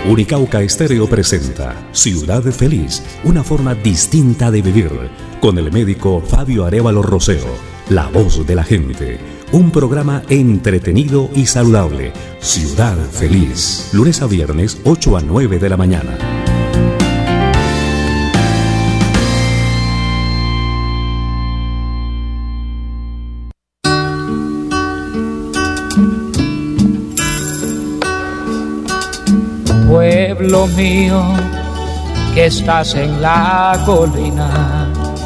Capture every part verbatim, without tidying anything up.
Unicauca Estéreo presenta Ciudad Feliz, una forma distinta de vivir, con el médico Fabio Arévalo Rosero, la voz de la gente. Un programa entretenido y saludable. Ciudad Feliz, lunes a viernes, ocho a nueve de la mañana. Pueblo mío, que estás en la colina,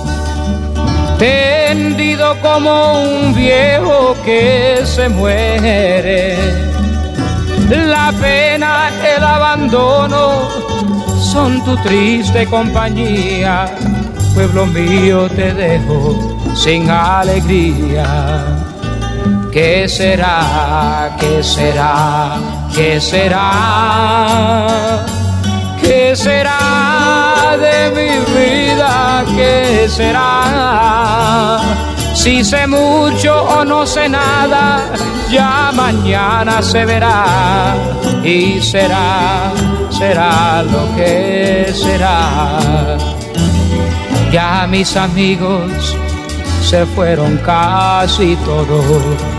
tendido como un viejo que se muere. La pena, el abandono son tu triste compañía. Pueblo mío, te dejo sin alegría. ¿Qué será? ¿Qué será? ¿Qué será? ¿Qué será de mi vida? ¿Qué será? Si sé mucho o no sé nada, ya mañana se verá. Y será, será lo que será. Ya mis amigos se fueron casi todos,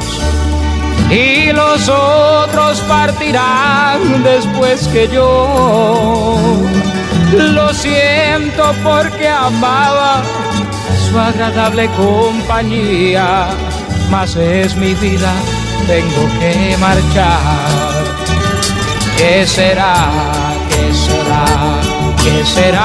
y los otros partirán después que yo. Lo siento porque amaba su agradable compañía, mas es mi vida, tengo que marchar. ¿Qué será? ¿Qué será? ¿Qué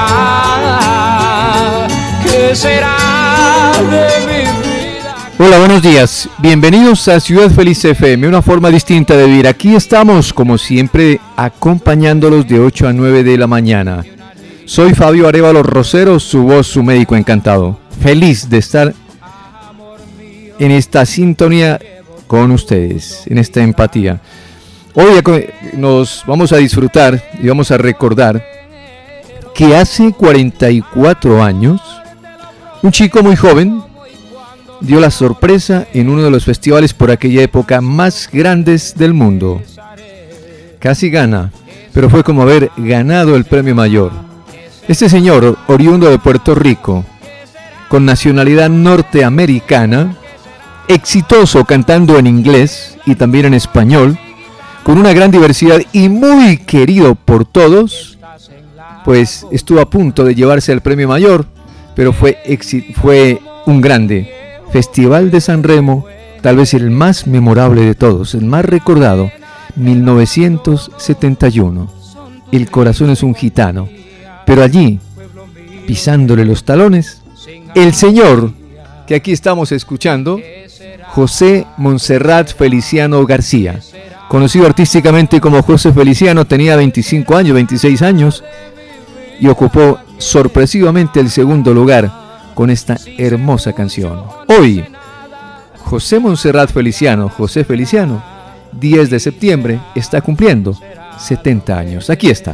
será? ¿Qué será de mi vida? Hola, buenos días. Bienvenidos a Ciudad Feliz F M, una forma distinta de vivir. Aquí estamos, como siempre, acompañándolos de ocho a nueve de la mañana. Soy Fabio Arévalo Rosero, su voz, su médico encantado. Feliz de estar en esta sintonía con ustedes, en esta empatía. Hoy nos vamos a disfrutar y vamos a recordar que hace cuarenta y cuatro años, un chico muy joven dio la sorpresa en uno de los festivales por aquella época más grandes del mundo. Casi gana, pero fue como haber ganado el premio mayor. Este señor, oriundo de Puerto Rico, con nacionalidad norteamericana, exitoso cantando en inglés y también en español, con una gran diversidad y muy querido por todos, pues estuvo a punto de llevarse el premio mayor, pero fue, fue un grande. Festival de San Remo, tal vez el más memorable de todos, el más recordado, mil novecientos setenta y uno. El corazón es un gitano, pero allí, pisándole los talones, el señor que aquí estamos escuchando, José Montserrat Feliciano García, conocido artísticamente como José Feliciano, tenía veinticinco años, veintiséis años, y ocupó sorpresivamente el segundo lugar con esta hermosa canción. Hoy, José Montserrat Feliciano, José Feliciano, diez de septiembre, está cumpliendo setenta años. Aquí está.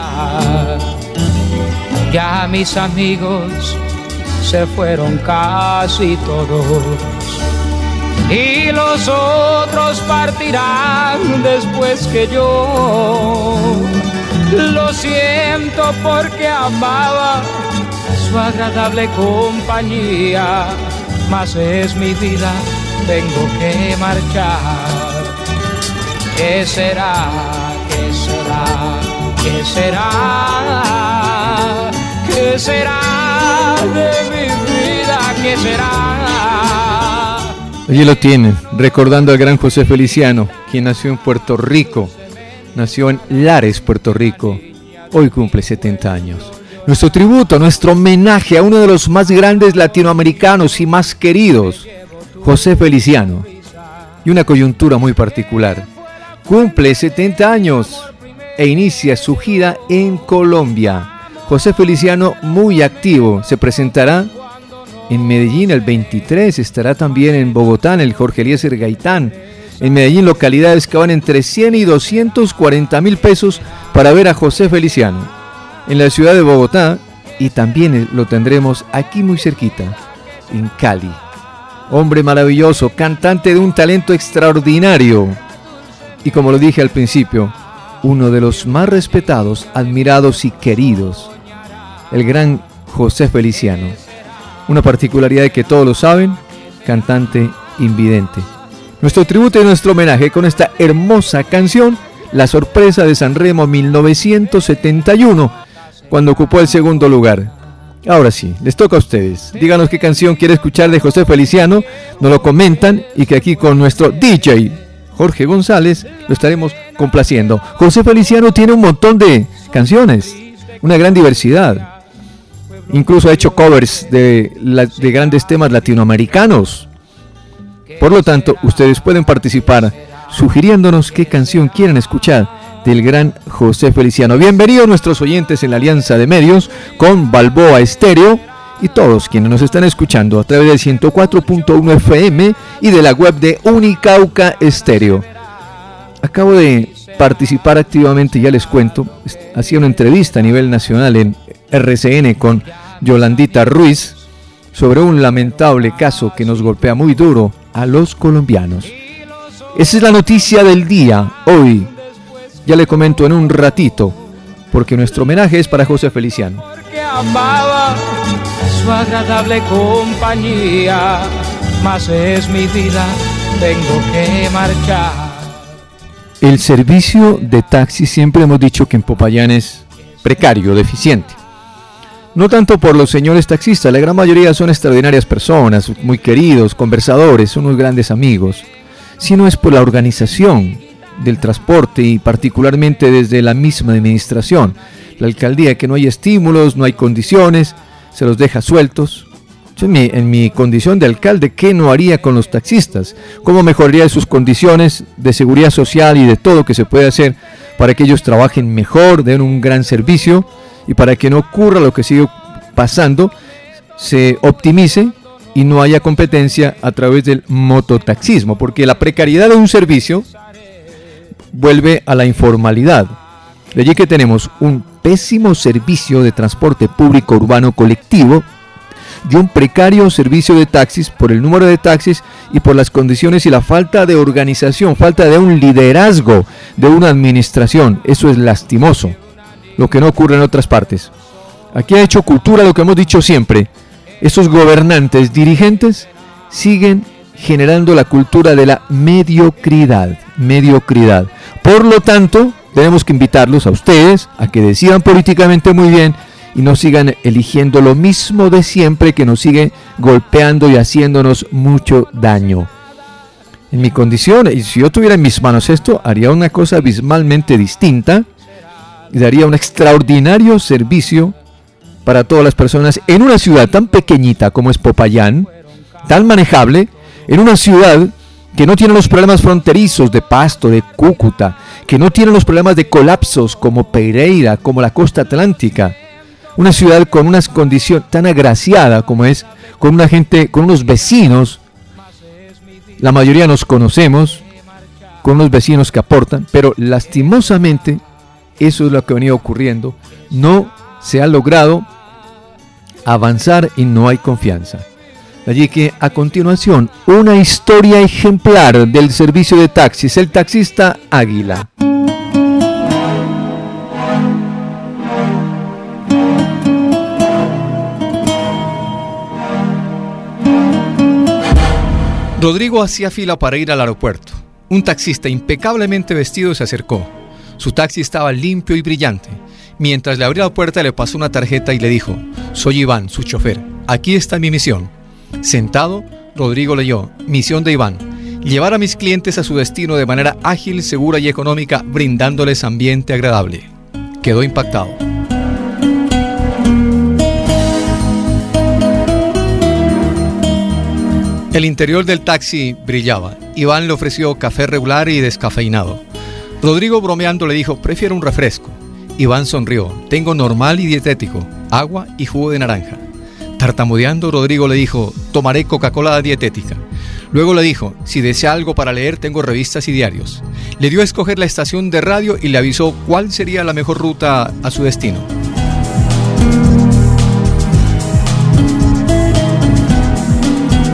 Ya mis amigos se fueron casi todos, y los otros partirán después que yo. Lo siento porque amaba su agradable compañía, mas es mi vida, tengo que marchar. ¿Qué será? ¿Qué será? ¿Qué será? ¿Qué será de mi vida? ¿Qué será? Allí lo tienen, recordando al gran José Feliciano, quien nació en Puerto Rico, nació en Lares, Puerto Rico, hoy cumple setenta años. Nuestro tributo, nuestro homenaje a uno de los más grandes latinoamericanos y más queridos, José Feliciano. Y una coyuntura muy particular. Cumple setenta años e inicia su gira en Colombia. José Feliciano, muy activo, se presentará en Medellín el veintitrés, estará también en Bogotá, en el Jorge Eliezer Gaitán. En Medellín, localidades que van entre cien y doscientos cuarenta mil pesos para ver a José Feliciano. En la ciudad de Bogotá, y también lo tendremos aquí muy cerquita, en Cali. Hombre maravilloso, cantante de un talento extraordinario. Y como lo dije al principio, uno de los más respetados, admirados y queridos, el gran José Feliciano. Una particularidad de que todos lo saben, cantante invidente. Nuestro tributo y nuestro homenaje con esta hermosa canción, La sorpresa de Sanremo mil novecientos setenta y uno, cuando ocupó el segundo lugar. Ahora sí, les toca a ustedes. Díganos qué canción quiere escuchar de José Feliciano, nos lo comentan y que aquí con nuestro D J Jorge González lo estaremos complaciendo. José Feliciano tiene un montón de canciones, una gran diversidad. Incluso ha hecho covers de, la, de grandes temas latinoamericanos. Por lo tanto, ustedes pueden participar sugiriéndonos qué canción quieren escuchar del gran José Feliciano. Bienvenidos nuestros oyentes en la Alianza de Medios con Balboa Estéreo y todos quienes nos están escuchando a través del ciento cuatro punto uno F M y de la web de Unicauca Estéreo. Acabo de participar activamente, ya les cuento, hacía una entrevista a nivel nacional en R C N con Yolandita Ruiz sobre un lamentable caso que nos golpea muy duro a los colombianos. Esa es la noticia del día, hoy. Ya le comento en un ratito, porque nuestro homenaje es para José Feliciano. Porque amaba su agradable compañía, mas es mi vida, tengo que marchar. El servicio de taxi siempre hemos dicho que en Popayán es precario, deficiente. No tanto por los señores taxistas, la gran mayoría son extraordinarias personas, muy queridos, conversadores, unos grandes amigos, sino es por la organización del transporte y particularmente desde la misma administración. La alcaldía, que no hay estímulos, no hay condiciones, se los deja sueltos. Yo en mi, en mi condición de alcalde, ¿qué no haría con los taxistas? ¿Cómo mejoraría sus condiciones de seguridad social y de todo que se puede hacer para que ellos trabajen mejor, den un gran servicio y para que no ocurra lo que sigue pasando, se optimice y no haya competencia a través del mototaxismo? Porque la precariedad de un servicio vuelve a la informalidad. De allí que tenemos un pésimo servicio de transporte público urbano colectivo y un precario servicio de taxis por el número de taxis y por las condiciones y la falta de organización, falta de un liderazgo de una administración. Eso es lastimoso, lo que no ocurre en otras partes. Aquí ha hecho cultura lo que hemos dicho siempre. Estos gobernantes, dirigentes, siguen generando la cultura de la mediocridad, mediocridad. Por lo tanto, tenemos que invitarlos a ustedes a que decidan políticamente muy bien y no sigan eligiendo lo mismo de siempre que nos sigue golpeando y haciéndonos mucho daño. En mi condición, y si yo tuviera en mis manos esto, haría una cosa abismalmente distinta y daría un extraordinario servicio para todas las personas en una ciudad tan pequeñita como es Popayán, tan manejable, en una ciudad que no tiene los problemas fronterizos de Pasto, de Cúcuta, que no tiene los problemas de colapsos como Pereira, como la costa atlántica. Una ciudad con unas condiciones tan agraciada como es, con una gente, con unos vecinos, la mayoría nos conocemos, con unos vecinos que aportan, pero lastimosamente eso es lo que ha venido ocurriendo. No se ha logrado avanzar y no hay confianza. Allí que a continuación, una historia ejemplar del servicio de taxis, el taxista Águila. Rodrigo hacía fila para ir al aeropuerto. Un taxista impecablemente vestido se acercó. Su taxi estaba limpio y brillante. Mientras le abrió la puerta le pasó una tarjeta y le dijo: soy Iván, su chofer. Aquí está mi misión. Sentado, Rodrigo leyó: misión de Iván: llevar a mis clientes a su destino de manera ágil, segura y económica, brindándoles ambiente agradable. Quedó impactado. El interior del taxi brillaba. Iván le ofreció café regular y descafeinado. Rodrigo, bromeando, le dijo: prefiero un refresco. Iván sonrió: tengo normal y dietético, agua y jugo de naranja. Tartamudeando, Rodrigo le dijo: tomaré Coca-Cola dietética. Luego le dijo: si desea algo para leer, tengo revistas y diarios. Le dio a escoger la estación de radio y le avisó cuál sería la mejor ruta a su destino.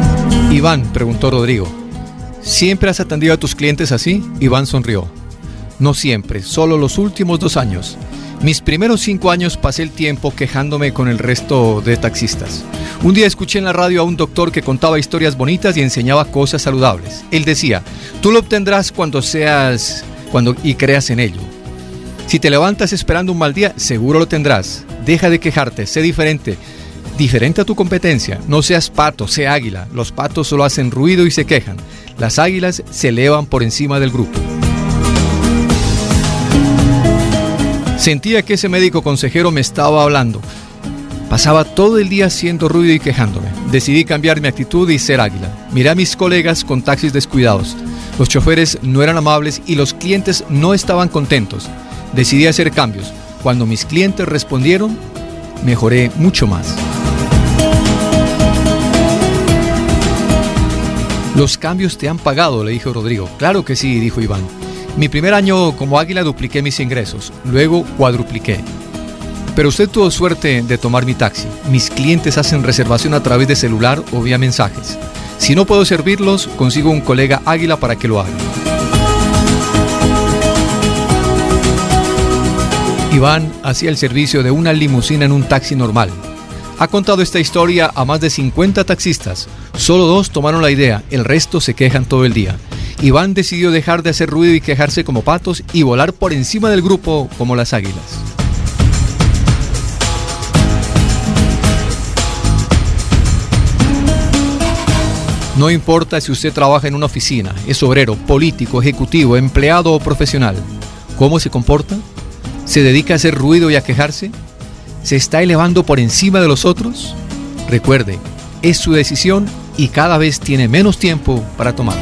Iván, preguntó Rodrigo, ¿siempre has atendido a tus clientes así? Iván sonrió. No siempre, solo los últimos dos años. Mis primeros cinco años pasé el tiempo quejándome con el resto de taxistas. Un día escuché en la radio a un doctor que contaba historias bonitas y enseñaba cosas saludables. Él decía, tú lo obtendrás cuando seas, cuando y creas en ello. Si te levantas esperando un mal día, seguro lo tendrás. Deja de quejarte, sé diferente. Diferente a tu competencia. No seas pato, sé águila. Los patos solo hacen ruido y se quejan. Las águilas se elevan por encima del grupo. Sentía que ese médico consejero me estaba hablando. Pasaba todo el día haciendo ruido y quejándome. Decidí cambiar mi actitud y ser águila. Miré a mis colegas con taxis descuidados. Los choferes no eran amables y los clientes no estaban contentos. Decidí hacer cambios. Cuando mis clientes respondieron, mejoré mucho más. Los cambios te han pagado, le dijo Rodrigo. Claro que sí, dijo Iván. Mi primer año como águila dupliqué mis ingresos, luego cuadrupliqué. Pero usted tuvo suerte de tomar mi taxi. Mis clientes hacen reservación a través de celular o vía mensajes. Si no puedo servirlos, consigo un colega águila para que lo haga. Iván hacía el servicio de una limusina en un taxi normal. Ha contado esta historia a más de cincuenta taxistas. Solo dos tomaron la idea, el resto se quejan todo el día. Iván decidió dejar de hacer ruido y quejarse como patos y volar por encima del grupo como las águilas. No importa si usted trabaja en una oficina, es obrero, político, ejecutivo, empleado o profesional. ¿Cómo se comporta? ¿Se dedica a hacer ruido y a quejarse? ¿Se está elevando por encima de los otros? Recuerde, es su decisión y cada vez tiene menos tiempo para tomarla.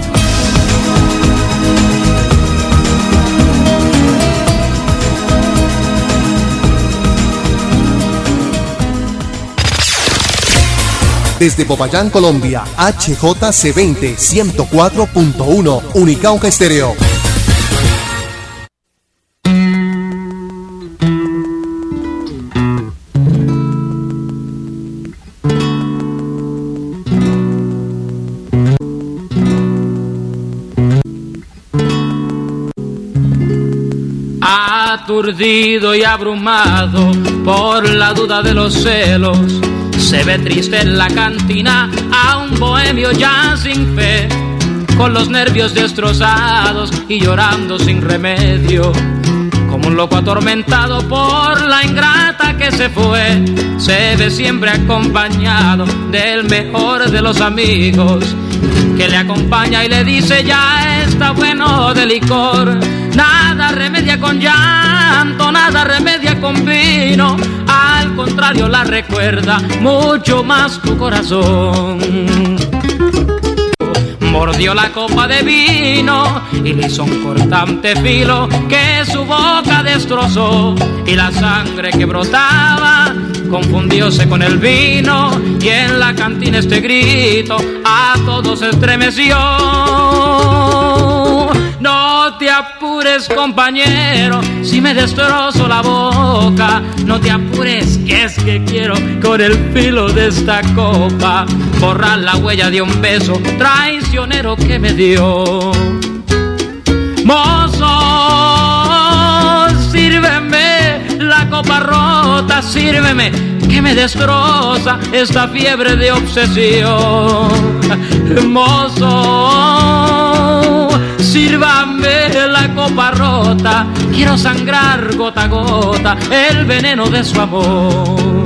Desde Popayán, Colombia, H J C veinte, ciento cuatro punto uno, Unicauca Estéreo. Aturdido y abrumado por la duda de los celos, se ve triste en la cantina a un bohemio ya sin fe, con los nervios destrozados y llorando sin remedio, como un loco atormentado por la ingrata que se fue. Se ve siempre acompañado del mejor de los amigos, que le acompaña y le dice ya está bueno de licor. Nada remedia con llanto, nada remedia con vino, al contrario la recuerda mucho más tu corazón. Mordió la copa de vino y le hizo un cortante filo que su boca destrozó, y la sangre que brotaba confundióse con el vino, y en la cantina este grito a todos estremeció. No te apures, compañero, si me destrozo la boca. No te apures, que es que quiero con el filo de esta copa borrar la huella de un beso traicionero que me dio. Mozo, sírveme la copa rota, sírveme, que me destroza esta fiebre de obsesión. Mozo, sírvame la copa rota, quiero sangrar gota a gota el veneno de su amor.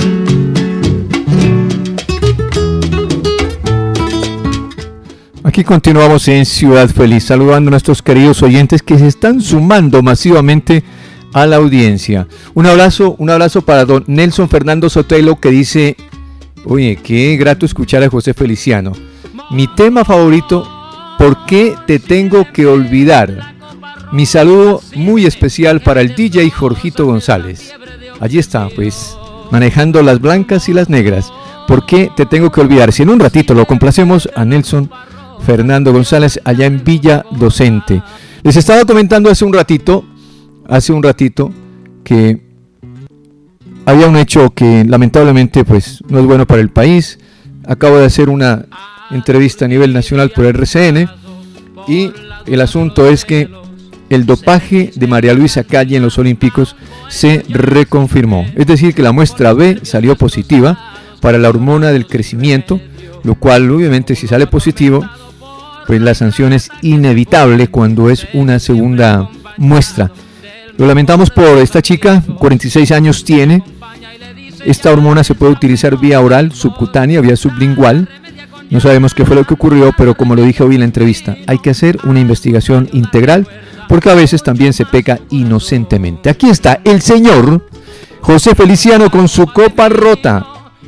Aquí continuamos en Ciudad Feliz, saludando a nuestros queridos oyentes que se están sumando masivamente a la audiencia. Un abrazo, un abrazo para don Nelson Fernando Sotelo, que dice: oye, qué grato escuchar a José Feliciano. Mi tema favorito, ¿por qué te tengo que olvidar? Mi saludo muy especial para el D J Jorgito González. Allí está, pues, manejando las blancas y las negras. ¿Por qué te tengo que olvidar? Si en un ratito lo complacemos a Nelson Fernando González allá en Villa Docente. Les estaba comentando hace un ratito, hace un ratito, que había un hecho que lamentablemente pues no es bueno para el país. Acabo de hacer una entrevista a nivel nacional por R C N y el asunto es que el dopaje de María Luisa Calle en los Olímpicos se reconfirmó. Es decir, que la muestra B salió positiva para la hormona del crecimiento, lo cual obviamente si sale positivo, pues la sanción es inevitable cuando es una segunda muestra. Lo lamentamos por esta chica, cuarenta y seis años tiene. Esta hormona se puede utilizar vía oral, subcutánea, vía sublingual. No sabemos qué fue lo que ocurrió, pero como lo dije hoy en la entrevista, hay que hacer una investigación integral, porque a veces también se peca inocentemente. Aquí está el señor José Feliciano con su copa rota.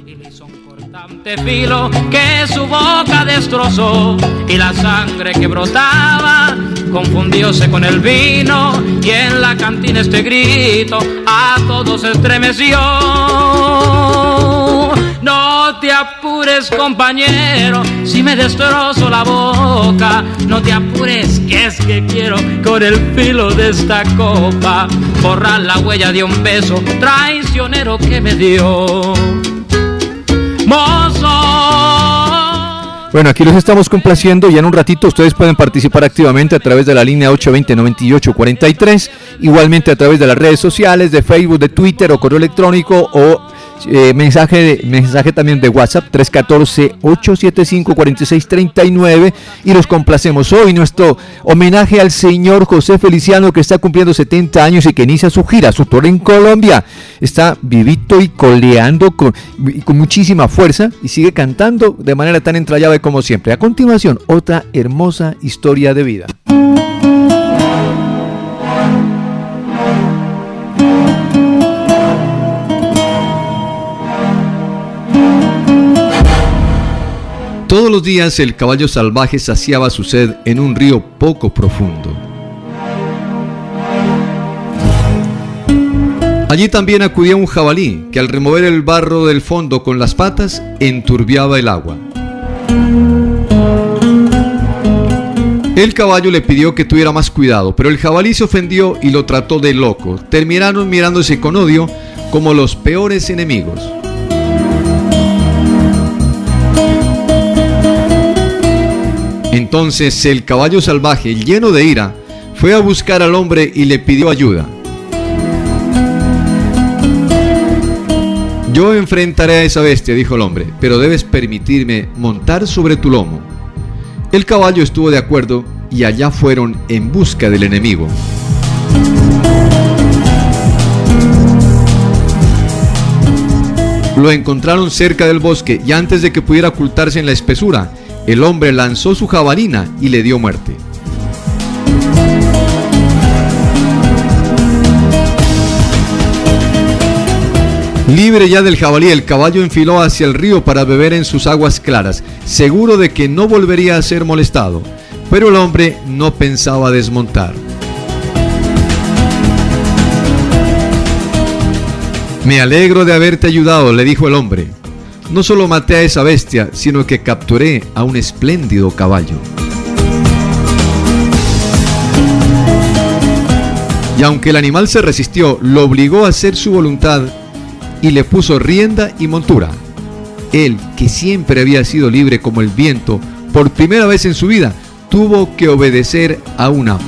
Filo que su boca destrozó y la sangre que brotaba confundióse con el vino y en la cantina este grito a todos estremeció. No te apures, compañero, si me destrozo la boca. No te apures, que es que quiero con el filo de esta copa borrar la huella de un beso traicionero que me dio. Mozo. Bueno, aquí los estamos complaciendo y en un ratito ustedes pueden participar activamente a través de la línea ocho veinte, noventa y ocho cuarenta y tres, igualmente a través de las redes sociales, de Facebook, de Twitter o correo electrónico o eh, mensaje, mensaje también de WhatsApp tres uno cuatro, ocho siete cinco, cuatro seis tres nueve y los complacemos. Hoy nuestro homenaje al señor José Feliciano, que está cumpliendo setenta años y que inicia su gira, su tour en Colombia. Está vivito y coleando con, con muchísima fuerza y sigue cantando de manera tan entrañable como siempre. A continuación, otra hermosa historia de vida. Todos los días el caballo salvaje saciaba su sed en un río poco profundo. Allí también acudía un jabalí que al remover el barro del fondo con las patas enturbiaba el agua. El caballo le pidió que tuviera más cuidado, pero el jabalí se ofendió y lo trató de loco. Terminaron mirándose con odio como los peores enemigos. Entonces el caballo salvaje, lleno de ira, fue a buscar al hombre y le pidió ayuda. Yo enfrentaré a esa bestia, dijo el hombre, pero debes permitirme montar sobre tu lomo. El caballo estuvo de acuerdo y allá fueron en busca del enemigo. Lo encontraron cerca del bosque y antes de que pudiera ocultarse en la espesura, el hombre lanzó su jabalina y le dio muerte. Libre ya del jabalí, el caballo enfiló hacia el río para beber en sus aguas claras, seguro de que no volvería a ser molestado. Pero el hombre no pensaba desmontar. Me alegro de haberte ayudado, le dijo el hombre. No solo maté a esa bestia, sino que capturé a un espléndido caballo. Y aunque el animal se resistió, lo obligó a hacer su voluntad y le puso rienda y montura. Él, que siempre había sido libre como el viento, por primera vez en su vida, tuvo que obedecer a un amo.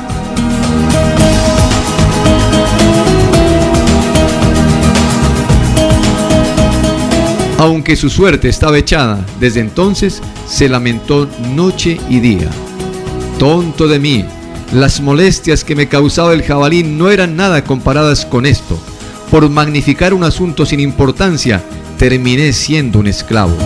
Aunque su suerte estaba echada, desde entonces se lamentó noche y día. Tonto de mí, las molestias que me causaba el jabalí no eran nada comparadas con esto. Por magnificar un asunto sin importancia, terminé siendo un esclavo.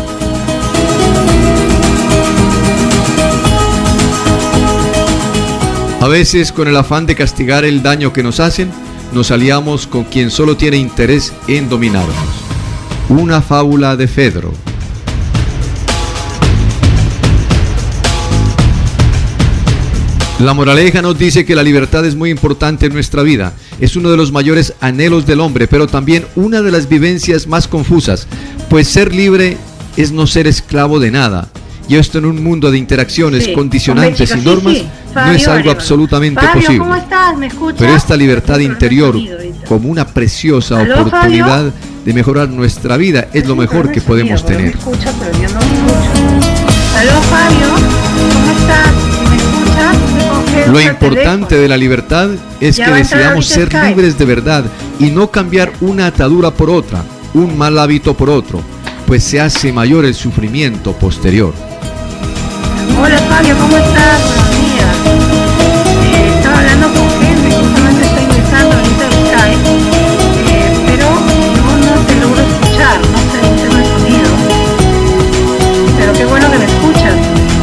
A veces, con el afán de castigar el daño que nos hacen, nos aliamos con quien solo tiene interés en dominarnos. Una fábula de Fedro. La moraleja nos dice que la libertad es muy importante en nuestra vida. Es uno de los mayores anhelos del hombre, pero también una de las vivencias más confusas, pues ser libre es no ser esclavo de nada. Y esto en un mundo de interacciones, sí, condicionantes hombre, chicos, y normas, sí, sí. Fabio, no es algo Arevalo. absolutamente Fabio, posible. ¿cómo estás? ¿Me escuchas? Pero esta libertad interior, como una preciosa ¿Aló, oportunidad Fabio? de mejorar nuestra vida, es lo mejor que podemos tener. Me escucha, pero yo no me escucho. ¿Aló, Fabio? ¿Cómo estás? ¿Me escuchas? Lo importante de la libertad es que decidamos ser libres de verdad y no cambiar una atadura por otra, un mal hábito por otro, pues se hace mayor el sufrimiento posterior. Hola Fabio, ¿cómo estás? Buenos días. Eh, estaba hablando con Henry, justamente está ingresando ahorita el Skype, eh, pero no, no te logro escuchar, no sé el tema de sonido. Pero qué bueno que me escuchas.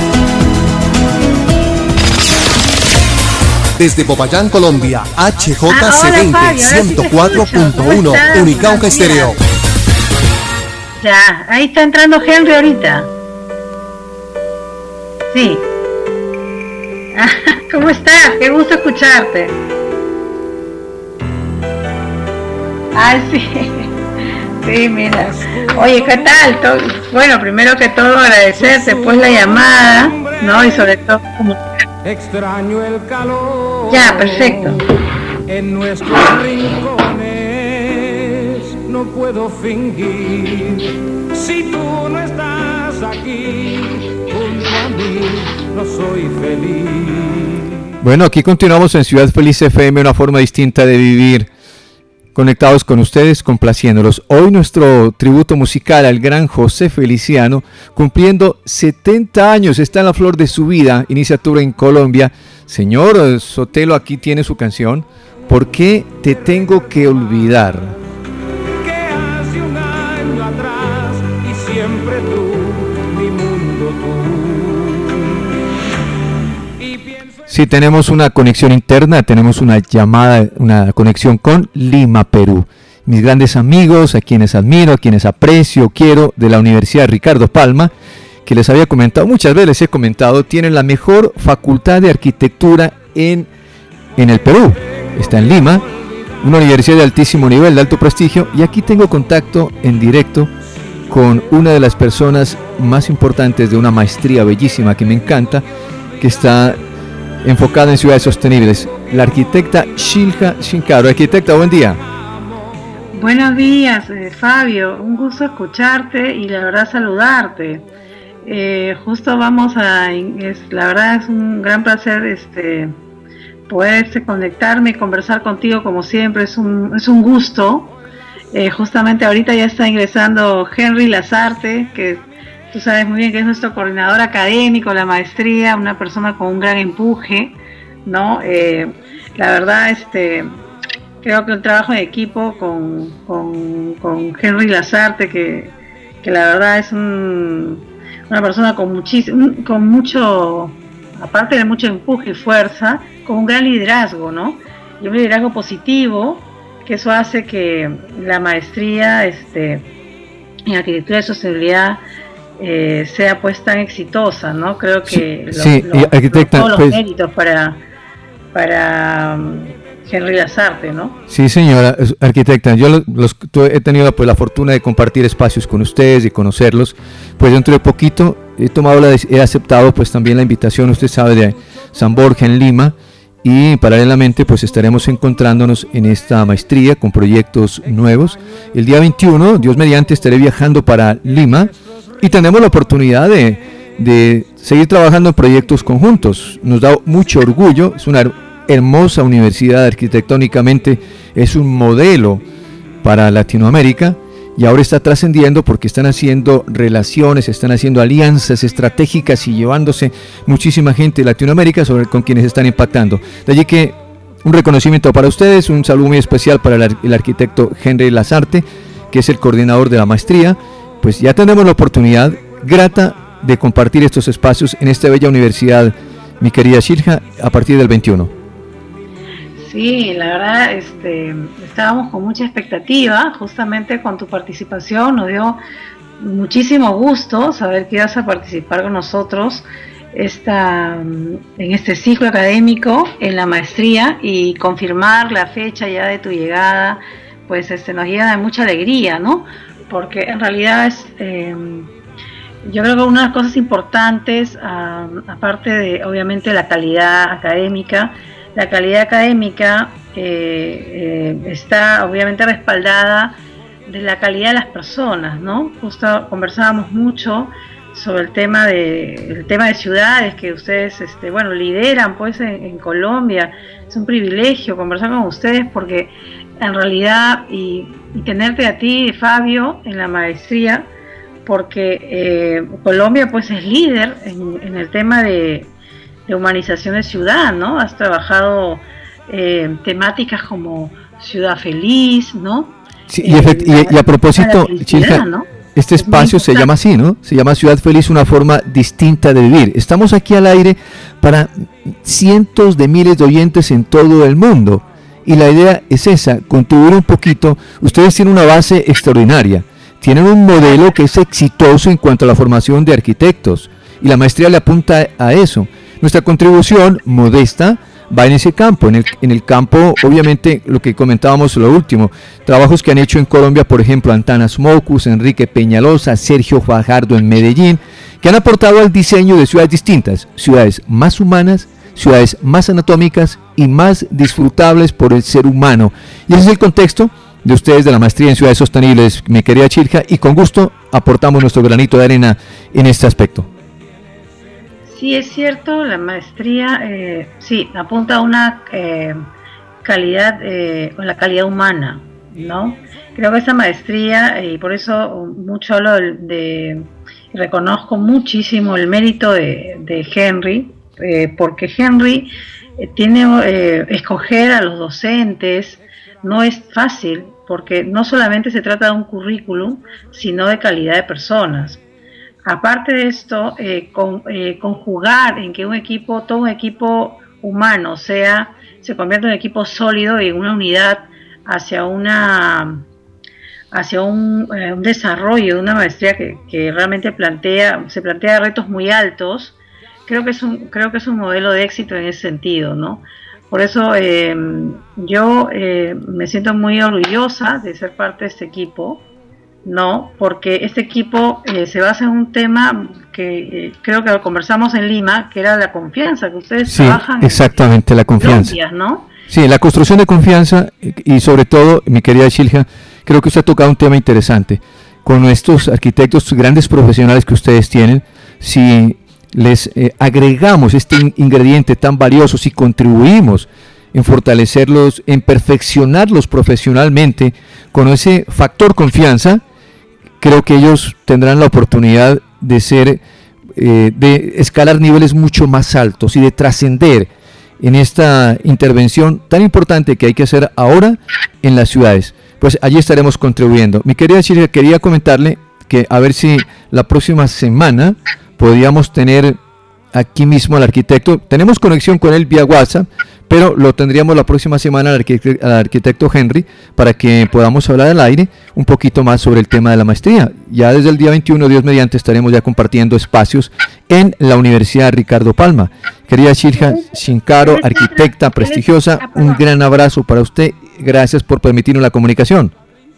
Desde Popayán, Colombia, H J C veinte, ciento cuatro punto uno, Unicauca Estéreo. Ya, ahí está entrando Henry ahorita. Sí. ¿Cómo estás? Qué gusto escucharte. Ah, sí. Sí, mira. Oye, ¿qué tal? Todo... Bueno, primero que todo agradecerte pues la llamada, ¿no? Y sobre todo como... Extraño el calor. Ya, perfecto. En nuestros rincones no puedo fingir. Si tú no estás aquí junto a mí, no soy feliz. Bueno, aquí continuamos en Ciudad Feliz F M, una forma distinta de vivir, conectados con ustedes, complaciéndolos. Hoy nuestro tributo musical al gran José Feliciano, cumpliendo setenta años, está en la flor de su vida, inicia tour en Colombia. Señor Sotelo, aquí tiene su canción, ¿Por qué te tengo que olvidar? Que hace un año atrás y siempre tú, mi mundo tú. Y pienso... Sí, tenemos una conexión interna, tenemos una llamada, una conexión con Lima, Perú. Mis grandes amigos, a quienes admiro, a quienes aprecio, quiero, de la Universidad Ricardo Palma, que les había comentado, muchas veces les he comentado, tienen la mejor facultad de arquitectura en, en el Perú. Está en Lima, una universidad de altísimo nivel, de alto prestigio, y aquí tengo contacto en directo con una de las personas más importantes de una maestría bellísima que me encanta, que está enfocada en ciudades sostenibles, la arquitecta Shilja Shinkaro. Arquitecta, buen día. Buenos días, eh, Fabio, un gusto escucharte y la verdad saludarte. Eh, justo vamos a, es, la verdad es un gran placer este poder este, conectarme y conversar contigo como siempre, es un, es un gusto. Eh, justamente ahorita ya está ingresando Henry Lazarte, que tú sabes muy bien que es nuestro coordinador académico, la maestría, una persona con un gran empuje, ¿no? Eh, la verdad, este, creo que un trabajo en equipo con, con, con Henry Lazarte, que, que la verdad es un, una persona con muchísimo, con mucho, aparte de mucho empuje y fuerza, con un gran liderazgo, ¿no? Y un liderazgo positivo, que eso hace que la maestría este, en arquitectura de sostenibilidad eh, sea pues tan exitosa, ¿no? Creo que sí, lo, sí, lo, arquitecta, todos los pues, méritos para, para um, Henry Lazarte, ¿no? Sí, señora arquitecta, yo los, los, he tenido pues la fortuna de compartir espacios con ustedes y conocerlos, pues dentro de poquito he tomado la, he aceptado pues también la invitación, usted sabe, de San Borja en Lima, y paralelamente pues estaremos encontrándonos en esta maestría con proyectos nuevos. El día veintiuno, Dios mediante, estaré viajando para Lima y tendremos la oportunidad de, de seguir trabajando en proyectos conjuntos. Nos da mucho orgullo, es una hermosa universidad arquitectónicamente, es un modelo para Latinoamérica y ahora está trascendiendo porque están haciendo relaciones, están haciendo alianzas estratégicas y llevándose muchísima gente de Latinoamérica sobre, con quienes están impactando. De allí que un reconocimiento para ustedes, un saludo muy especial para el, el arquitecto Henry Lazarte, que es el coordinador de la maestría. Pues ya tenemos la oportunidad grata de compartir estos espacios en esta bella universidad, mi querida Shilja, a partir del veintiuno. Sí, la verdad, este, estábamos con mucha expectativa, justamente con tu participación, nos dio muchísimo gusto saber que ibas a participar con nosotros esta, en este ciclo académico, en la maestría, y confirmar la fecha ya de tu llegada, pues este, nos llena de mucha alegría, ¿no? Porque en realidad es, eh, yo creo que una de las cosas importantes, uh, aparte de obviamente la calidad académica, la calidad académica eh, eh, está obviamente respaldada de la calidad de las personas, ¿no? Justo conversábamos mucho sobre el tema de el tema de ciudades que ustedes este bueno lideran pues en, en Colombia. Es un privilegio conversar con ustedes porque en realidad y, y tenerte a ti, Fabio, en la maestría, porque eh, Colombia pues es líder en, en el tema de, de humanización de ciudad, ¿no? Has trabajado eh, temáticas como ciudad feliz, ¿no? Sí, y, efect- eh, y, y a propósito, Chilja, ¿no? Este espacio se llama así, ¿no? Se llama Ciudad Feliz, una forma distinta de vivir. Estamos aquí al aire para cientos de miles de oyentes en todo el mundo. Y la idea es esa, contribuir un poquito. Ustedes tienen una base extraordinaria. Tienen un modelo que es exitoso en cuanto a la formación de arquitectos. Y la maestría le apunta a eso. Nuestra contribución modesta va en ese campo, en el, en el campo, obviamente, lo que comentábamos lo último, trabajos que han hecho en Colombia, por ejemplo, Antanas Mocus, Enrique Peñalosa, Sergio Fajardo en Medellín, que han aportado al diseño de ciudades distintas, ciudades más humanas, ciudades más anatómicas y más disfrutables por el ser humano. Y ese es el contexto de ustedes de la maestría en ciudades sostenibles, mi querida Chilja, y con gusto aportamos nuestro granito de arena en este aspecto. Sí, es cierto, la maestría, eh, sí, apunta a una eh, calidad, eh, la calidad humana, ¿no? Creo que esa maestría, y por eso mucho hablo de, de reconozco muchísimo el mérito de, de Henry, eh, porque Henry eh, tiene, eh, escoger a los docentes no es fácil, porque no solamente se trata de un currículum, sino de calidad de personas. Aparte de esto, eh, con, eh, conjugar en que un equipo, todo un equipo humano sea, se convierta en un equipo sólido y en una unidad hacia una hacia un, eh, un desarrollo de una maestría que, que realmente plantea, se plantea retos muy altos. Creo que es un, creo que es un modelo de éxito en ese sentido, ¿no? Por eso eh, yo eh, me siento muy orgullosa de ser parte de este equipo. No, porque este equipo eh, se basa en un tema que eh, creo que lo conversamos en Lima, que era la confianza, que ustedes sí, trabajan exactamente, en la confianza. Colombia, ¿no? Sí, la construcción de confianza y sobre todo, mi querida Chilja, creo que usted ha tocado un tema interesante. Con estos arquitectos grandes profesionales que ustedes tienen, si les eh, agregamos este in- ingrediente tan valioso, si contribuimos en fortalecerlos, en perfeccionarlos profesionalmente, con ese factor confianza, creo que ellos tendrán la oportunidad de ser, eh, de escalar niveles mucho más altos y de trascender en esta intervención tan importante que hay que hacer ahora en las ciudades. Pues allí estaremos contribuyendo. Mi querida Silvia, quería comentarle que a ver si la próxima semana podíamos tener aquí mismo al arquitecto. Tenemos conexión con él vía WhatsApp, pero lo tendríamos la próxima semana al, arquitecto, al arquitecto Henry para que podamos hablar al aire un poquito más sobre el tema de la maestría. Ya desde el día veintiuno, Dios mediante, estaremos ya compartiendo espacios en la Universidad Ricardo Palma. Querida Chilja Shinkaro, arquitecta prestigiosa, un gran abrazo para usted. Gracias por permitirnos la comunicación.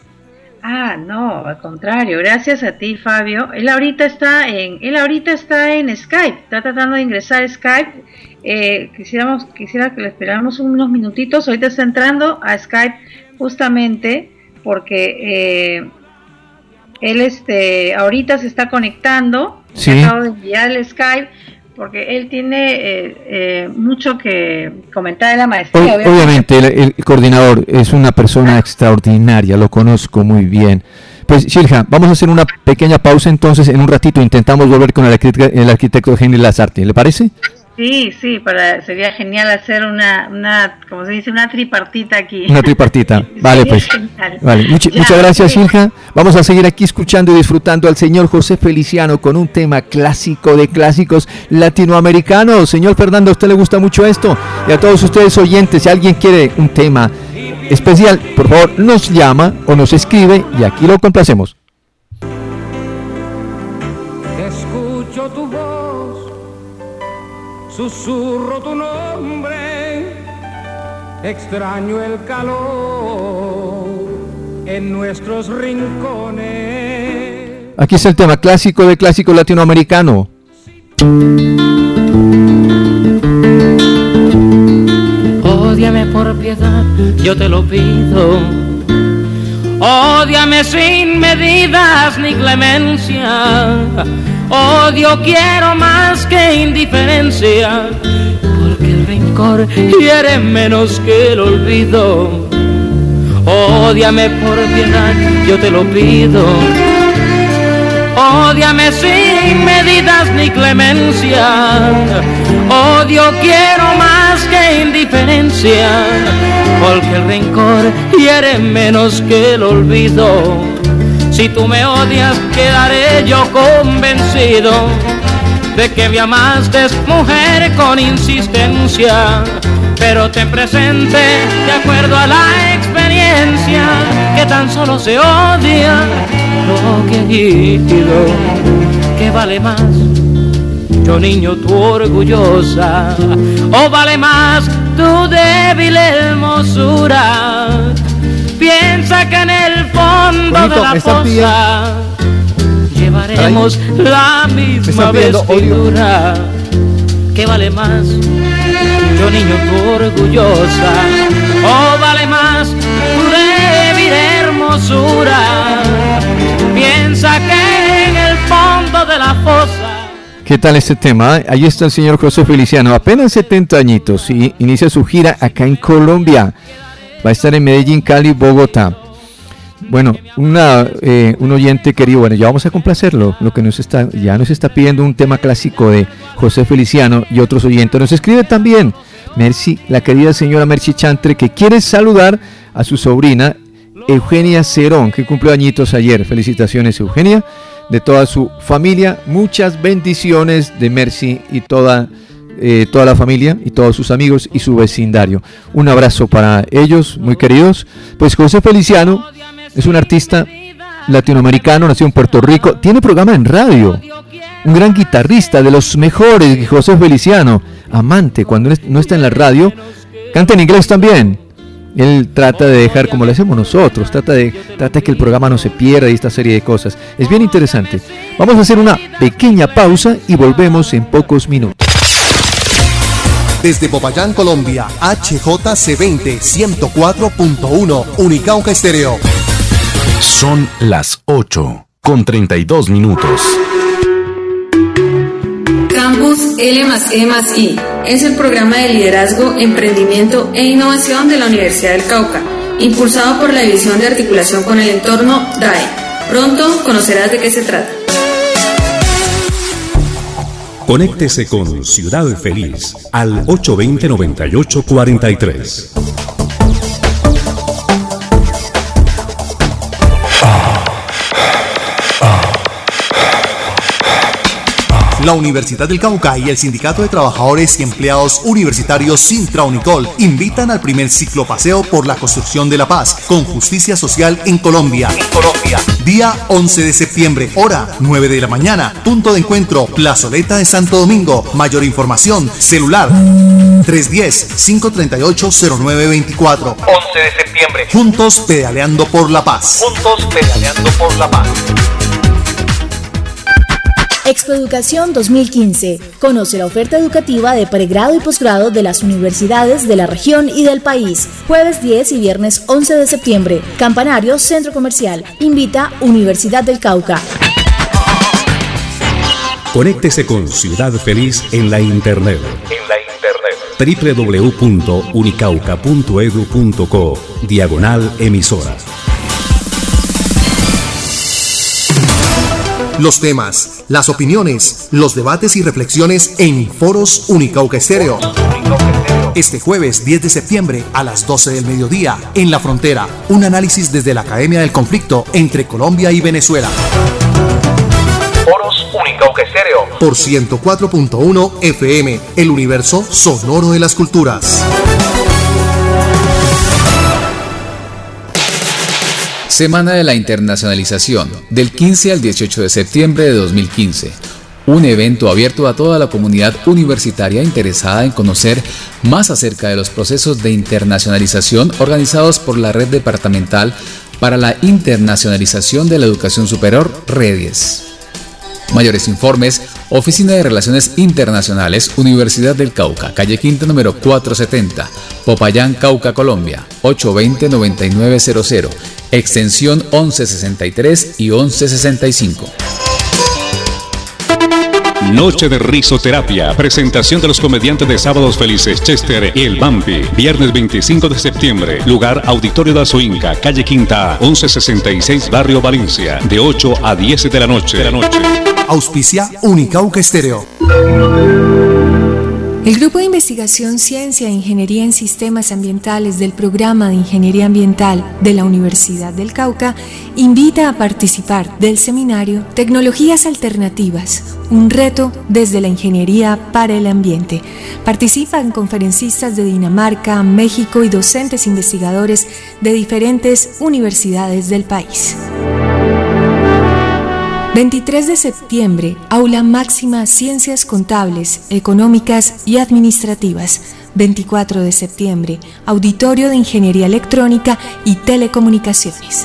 Ah, no, al contrario, gracias a ti, Fabio. Él ahorita está en, él ahorita está en Skype, está tratando de ingresar a Skype. Eh, quisiéramos, quisiera que le esperáramos unos minutitos. Ahorita está entrando a Skype justamente porque eh, él, este, ahorita se está conectando. Sí. Acabo de enviar el Skype porque él tiene eh, eh, mucho que comentar de la maestría. O, obviamente, el, el coordinador es una persona extraordinaria, lo conozco muy bien. Pues, Chilja, vamos a hacer una pequeña pausa entonces. En un ratito intentamos volver con el arquitecto, el arquitecto Henry Lazarte. ¿Le parece? Sí, sí, para, sería genial hacer una, una, como se dice, una tripartita aquí. Una tripartita, vale, pues. Vale. Much, ya, muchas gracias, sí. Silja. Vamos a seguir aquí escuchando y disfrutando al señor José Feliciano con un tema clásico de clásicos latinoamericanos. Señor Fernando, ¿a usted le gusta mucho esto? Y a todos ustedes oyentes, si alguien quiere un tema especial, por favor, nos llama o nos escribe y aquí lo complacemos. Escucho tu voz, susurro tu nombre, extraño el calor en nuestros rincones. Aquí está el tema clásico de clásico latinoamericano. Ódiame por piedad, yo te lo pido. Ódiame sin medidas ni clemencia. Odio quiero más que indiferencia, porque el rencor hiere menos que el olvido. Ódiame por piedad, yo te lo pido. Ódiame sin medidas ni clemencia. Odio quiero más que indiferencia, porque el rencor hiere menos que el olvido. Si tú me odias, quedaré yo convencido de que me amaste, mujer, con insistencia. Pero ten presente, de acuerdo a la experiencia, que tan solo se odia lo que ha ido. ¿Qué vale más, yo niño, tu orgullosa? ¿O vale más tu débil hermosura? Piensa que en el fondo Bonito, de la fosa llevaremos Ay. la misma vestidura. ¿Qué vale más, yo niño, tu orgullosa? ¿O vale más tu débil hermosura? Piensa que en el fondo de la fosa. ¿Qué tal este tema? Ahí está el señor José Feliciano, apenas setenta añitos, y inicia su gira acá en Colombia. Va a estar en Medellín, Cali, Bogotá. Bueno, una, eh, un oyente querido, bueno, ya vamos a complacerlo, lo que nos está, ya nos está pidiendo un tema clásico de José Feliciano y otros oyentes. Nos escribe también Mercy, la querida señora Mercy Chantre, que quiere saludar a su sobrina Eugenia Cerón, que cumplió añitos ayer. Felicitaciones, Eugenia, de toda su familia. Muchas bendiciones de Mercy y toda Eh, toda la familia y todos sus amigos y su vecindario. Un abrazo para ellos, muy queridos. Pues José Feliciano es un artista latinoamericano, nació en Puerto Rico, tiene programa en radio, un gran guitarrista, de los mejores. José Feliciano, amante, cuando no está en la radio, canta en inglés también. Él trata de dejar, como lo hacemos nosotros, trata de, trata de que el programa no se pierda y esta serie de cosas. Es bien interesante. Vamos a hacer una pequeña pausa y volvemos en pocos minutos. Desde Popayán, Colombia, H J C veinte, ciento cuatro punto uno, Unicauca Estéreo. Son las ocho con treinta y dos minutos. Campus L más E más I es el programa de liderazgo, emprendimiento e innovación de la Universidad del Cauca, impulsado por la División de Articulación con el Entorno D A E. Pronto conocerás de qué se trata. Conéctese con Ciudad Feliz al ocho dos cero, nueve ocho cuatro tres. La Universidad del Cauca y el Sindicato de Trabajadores y Empleados Universitarios Sintra Unicol invitan al primer ciclopaseo por la construcción de la paz con justicia social en Colombia. En Colombia. Día once de septiembre, hora nueve de la mañana. Punto de encuentro, Plazoleta de Santo Domingo. Mayor información, celular tres uno cero, cinco tres ocho, cero nueve dos cuatro. once de septiembre. Juntos pedaleando por la paz. Juntos pedaleando por la paz. Expoeducación dos mil quince. Conoce la oferta educativa de pregrado y posgrado de las universidades de la región y del país. Jueves diez y viernes once de septiembre. Campanario Centro Comercial. Invita Universidad del Cauca. Conéctese con Ciudad Feliz en la internet. En la internet. doble u doble u doble u punto unicauca punto edu punto co diagonal emisora. Los temas, las opiniones, los debates y reflexiones en Foros Unicauca Estéreo. Este jueves diez de septiembre a las doce del mediodía, en La Frontera, un análisis desde la Academia del Conflicto entre Colombia y Venezuela. Foros Unicauca Estéreo. Por ciento cuatro punto uno F M, el universo sonoro de las culturas. Semana de la Internacionalización, del quince al dieciocho de septiembre de dos mil quince. Un evento abierto a toda la comunidad universitaria interesada en conocer más acerca de los procesos de internacionalización organizados por la Red Departamental para la Internacionalización de la Educación Superior, REDIES. Mayores informes, Oficina de Relaciones Internacionales, Universidad del Cauca, calle Quinta número cuatrocientos setenta, Popayán, Cauca, Colombia, ocho dos cero, nueve nueve cero cero, extensión once sesenta y tres y once sesenta y cinco. Noche de risoterapia. Presentación de los comediantes de Sábados Felices Chester y el Bambi. Viernes veinticinco de septiembre. Lugar Auditorio de Azoinca, calle Quinta, once sesenta y seis, Barrio Valencia. De ocho a diez de la noche. De la noche. Auspicia Unicauca Estéreo. El Grupo de Investigación Ciencia e Ingeniería en Sistemas Ambientales del Programa de Ingeniería Ambiental de la Universidad del Cauca invita a participar del seminario Tecnologías Alternativas, un reto desde la ingeniería para el ambiente. Participan conferencistas de Dinamarca, México y docentes investigadores de diferentes universidades del país. veintitrés de septiembre, Aula Máxima Ciencias Contables, Económicas y Administrativas. veinticuatro de septiembre, Auditorio de Ingeniería Electrónica y Telecomunicaciones.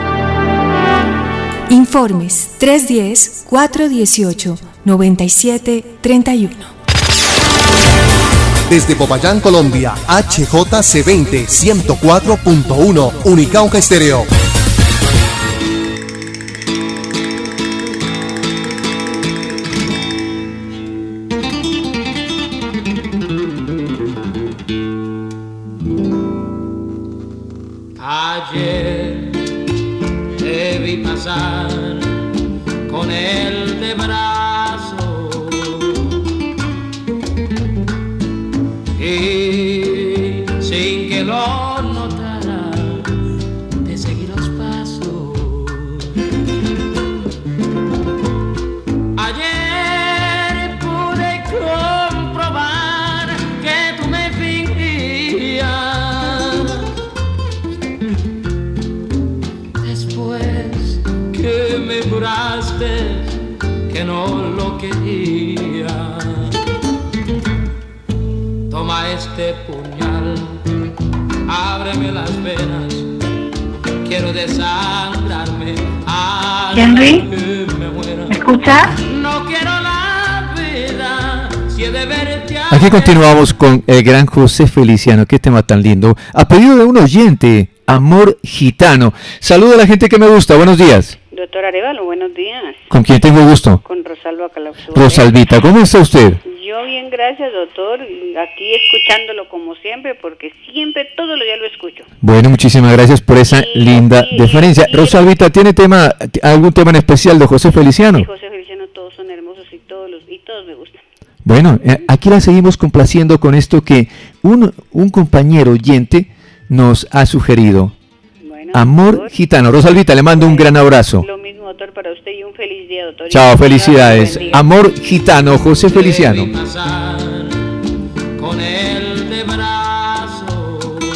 Informes tres diez, cuatro dieciocho, noventa y siete, treinta y uno. Desde Popayán, Colombia, H J C veinte, ciento cuatro punto uno, Unicauca Estéreo. Ayer te vi pasar con él de brazo y sin que lo notara te seguí los pasos. Ayer pude comprobar que tú me fingías. Que me juraste que no lo quería. Toma este puñal, ábreme las venas, quiero desangrarme. Henry, ¿me escuchas? No quiero la vida si he de verte. Aquí continuamos con el gran José Feliciano. Qué tema tan lindo. A pedido de un oyente, Amor Gitano. Saludo a la gente que me gusta. Buenos días. Doctor Arevalo, buenos días. ¿Con quién tengo gusto? Con Rosalba Calauzura. Rosalvita, ¿cómo está usted? Yo bien, gracias, doctor. Aquí escuchándolo como siempre, porque siempre, todos los días lo escucho. Bueno, muchísimas gracias por esa sí, linda sí, deferencia. sí. Rosalvita, ¿tiene tema, algún tema en especial de José Feliciano? Sí, José Feliciano, todos son hermosos y todos, los, y todos me gustan. Bueno, eh, aquí la seguimos complaciendo con esto que un, un compañero oyente nos ha sugerido. Bueno, Amor doctor. Gitano. Rosalvita, le mando bueno, un gran abrazo. Lo mismo, doctor, para usted y un feliz día, doctor. Chao, felicidades. Amor Gitano, José Feliciano. Con él de brazo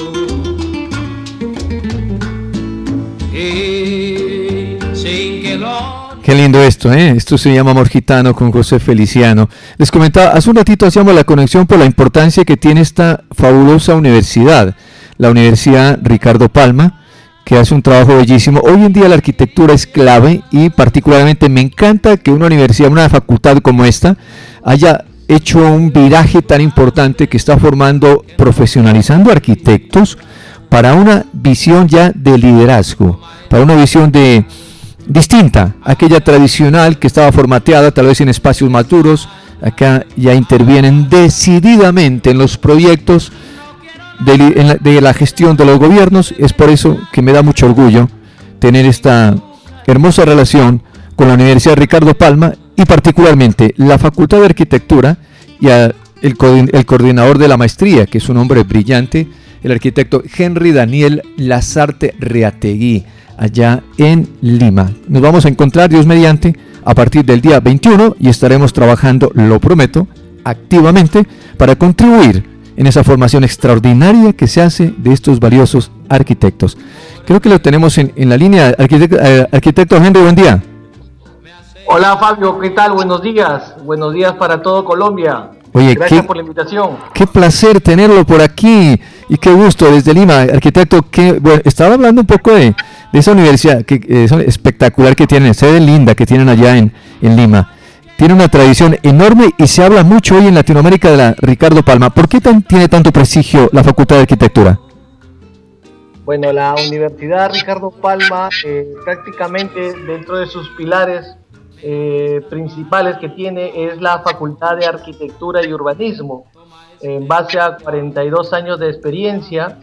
y sin que lo... Qué lindo esto, ¿eh? Esto se llama Amor Gitano con José Feliciano. Les comentaba, hace un ratito hacíamos la conexión por la importancia que tiene esta fabulosa universidad, la Universidad Ricardo Palma, que hace un trabajo bellísimo. Hoy en día la arquitectura es clave y particularmente me encanta que una universidad, una facultad como esta, haya hecho un viraje tan importante que está formando, profesionalizando arquitectos para una visión ya de liderazgo, para una visión de distinta, aquella tradicional que estaba formateada tal vez en espacios maturos. Acá ya intervienen decididamente en los proyectos de, en la, de la gestión de los gobiernos. Es por eso que me da mucho orgullo tener esta hermosa relación con la Universidad Ricardo Palma y particularmente la Facultad de Arquitectura y a el, el coordinador de la maestría, que es un hombre brillante, el arquitecto Henry Daniel Lazarte Reategui, allá en Lima. Nos vamos a encontrar, Dios mediante, a partir del día veintiuno y estaremos trabajando, lo prometo, activamente para contribuir en esa formación extraordinaria que se hace de estos valiosos arquitectos. Creo que lo tenemos en, en la línea. Arquitecto, eh, arquitecto Henry, buen día. Hola Fabio, ¿qué tal? Buenos días. Buenos días para todo Colombia. Oye, gracias qué, por la invitación. Qué placer tenerlo por aquí y qué gusto desde Lima, arquitecto. Que, bueno, estaba hablando un poco de, de esa universidad que es espectacular que tienen, sede linda que tienen allá en, en Lima. Tiene una tradición enorme y se habla mucho hoy en Latinoamérica de la Ricardo Palma. ¿Por qué tan, tiene tanto prestigio la Facultad de Arquitectura? Bueno, la Universidad Ricardo Palma eh, prácticamente dentro de sus pilares eh, principales que tiene es la Facultad de Arquitectura y Urbanismo, en base a cuarenta y dos años de experiencia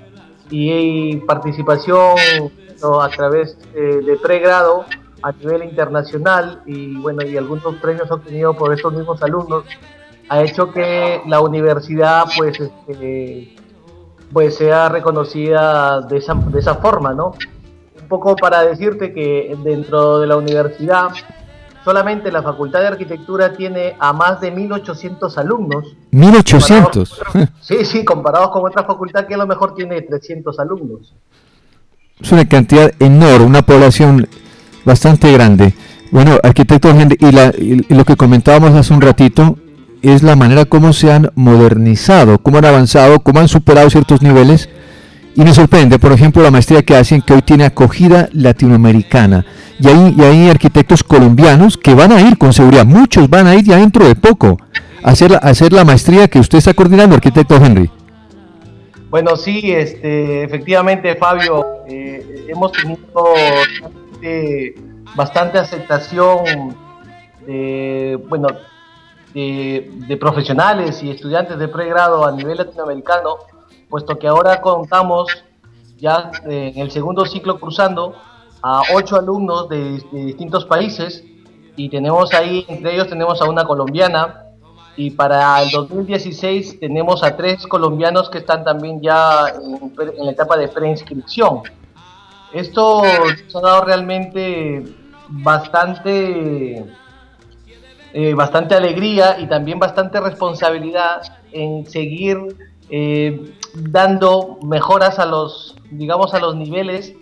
y participación, ¿no?, a través eh, de pregrado a nivel internacional, y bueno, y algunos premios obtenidos por estos mismos alumnos, ha hecho que la universidad pues este, pues sea reconocida de esa, de esa forma, ¿no? Un poco para decirte que dentro de la universidad solamente la Facultad de Arquitectura tiene a más de mil ochocientos alumnos. ¿mil ochocientos? Sí, sí, comparados con otra facultad que a lo mejor tiene trescientos alumnos. Es una cantidad enorme, una población bastante grande. Bueno, arquitecto Henry, y, la, y lo que comentábamos hace un ratito es la manera como se han modernizado, cómo han avanzado, cómo han superado ciertos niveles. Y me sorprende, por ejemplo, la maestría que hacen, que hoy tiene acogida latinoamericana. Y hay, y hay arquitectos colombianos que van a ir con seguridad, muchos van a ir ya dentro de poco a hacer, a hacer la maestría que usted está coordinando, arquitecto Henry. Bueno, sí, este, efectivamente, Fabio, eh, hemos tenido bastante, bastante aceptación de, bueno, de, de profesionales y estudiantes de pregrado a nivel latinoamericano, puesto que ahora contamos ya eh, en el segundo ciclo cursando a ocho alumnos de, de distintos países, y tenemos ahí, entre ellos tenemos a una colombiana, y para el dos mil dieciséis tenemos a tres colombianos que están también ya en, en la etapa de preinscripción. Esto nos ha dado realmente bastante, eh, bastante alegría y también bastante responsabilidad en seguir eh, dando mejoras a los, digamos, a los niveles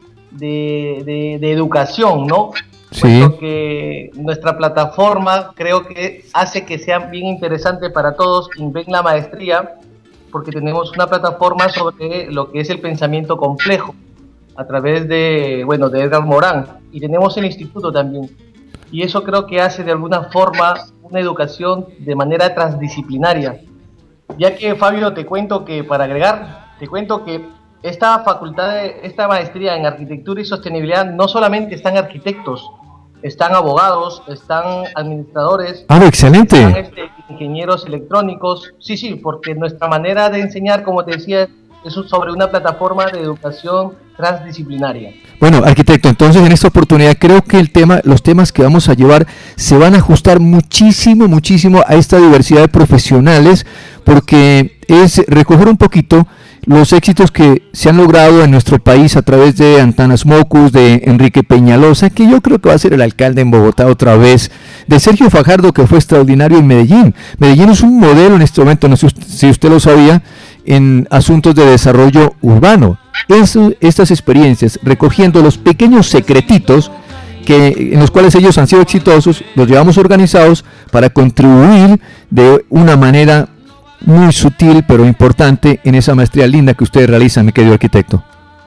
de, de, de educación, ¿no? Sí. Porque nuestra plataforma creo que hace que sea bien interesante para todos quien ven la maestría, porque tenemos una plataforma sobre lo que es el pensamiento complejo a través de, bueno, de Edgar Morán, y tenemos el instituto también, y eso creo que hace de alguna forma una educación de manera transdisciplinaria. Ya que, Fabio, te cuento que, para agregar, te cuento que esta facultad, de, esta maestría en arquitectura y sostenibilidad, no solamente están arquitectos, están abogados, están administradores, ah, excelente, están este, ingenieros electrónicos, sí, sí, porque nuestra manera de enseñar, como te decía, es sobre una plataforma de educación transdisciplinaria. Bueno, arquitecto, entonces en esta oportunidad creo que el tema, los temas que vamos a llevar se van a ajustar muchísimo, muchísimo a esta diversidad de profesionales, porque es recoger un poquito los éxitos que se han logrado en nuestro país a través de Antanas Mocus, de Enrique Peñalosa, que yo creo que va a ser el alcalde en Bogotá otra vez, de Sergio Fajardo, que fue extraordinario en Medellín. Medellín es un modelo en este momento, no sé si usted lo sabía, en asuntos de desarrollo urbano. Eso, estas experiencias, recogiendo los pequeños secretitos que, en los cuales ellos han sido exitosos, los llevamos organizados para contribuir de una manera muy sutil pero importante en esa maestría linda que ustedes realizan, mi querido arquitecto.